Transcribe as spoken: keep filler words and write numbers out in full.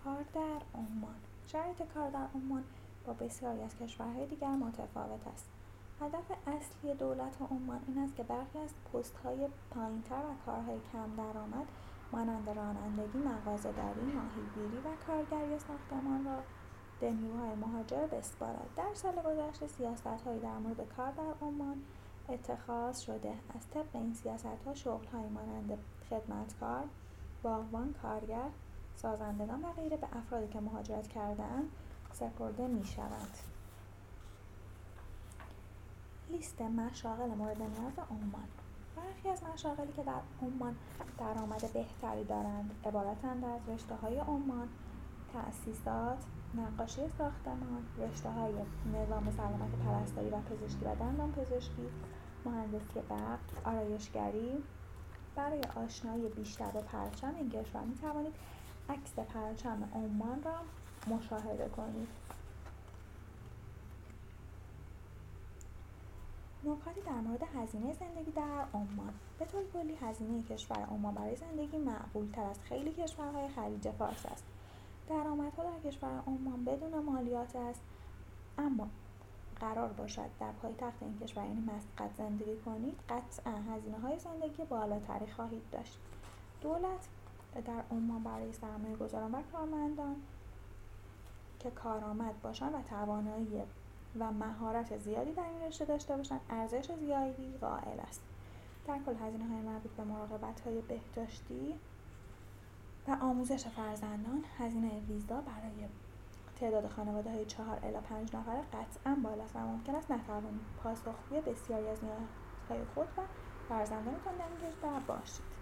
کار در عمان. شرایط کار در عمان با بسیاری از کشورهای دیگر متفاوت است. هدف اصلی دولت عمان این است که برخی از پست‌های پایین‌تر و کارهای کم درآمد مانند رانندگی، مغازه‌داری، ماهیگیری و کارگری ساختمان را به نیروهای مهاجر بسپارد. در سال گذشته سیاست‌هایی در مورد کار در عمان اتخاذ شده است. طبق این سیاست‌ها شغل‌هایی مانند خدمتکار، باغبان، کارگر، سازندگان و غیره به افرادی که مهاجرت کرده‌اند سپرده می‌شوند. لیست مشاغل مورد نیاز عمان. برخی از مشاغلی که در عمان درآمد بهتری دارند عبارتند از رشته‌های عمان، تأسیسات، نقاشی ساختمان، رشته‌های نظام سلامت پرستاری و پزشکی و دندانپزشکی، مهندسی برق، آرایشگری. برای آشنایی بیشتر با پرچم این کشور می‌توانید عکس پرچم عمان را مشاهده کنید. نکاتی در مورد هزینه زندگی در عمان. به طور کلی هزینه کشور عمان برای زندگی معقول‌تر از خیلی کشورهای خلیج فارس است. درآمدها در کشور عمان بدون مالیات است، اما قرار باشد در پایتخت این کشور یعنی مسقط زندگی کنید قطعا هزینه‌های زندگی بالاتری خواهید داشت. دولت در عمان برای سرمایه‌گذاران و کارمندان که کارآمد باشند و توانایی و مهارت زیادی در این رشته داشته باشند ارزش زیادی قائل است. در کل هزینه‌های مربوط به مراقبت‌های بهداشتی و آموزش فرزندان، هزینه ویزا برای تعداد خانواده‌های چهار الی پنج نفره قطعاً بالاست و ممکن است نتوانید پاسخگوی بسیاری از نیازهای خود و فرزندانتان در این کشور باشید.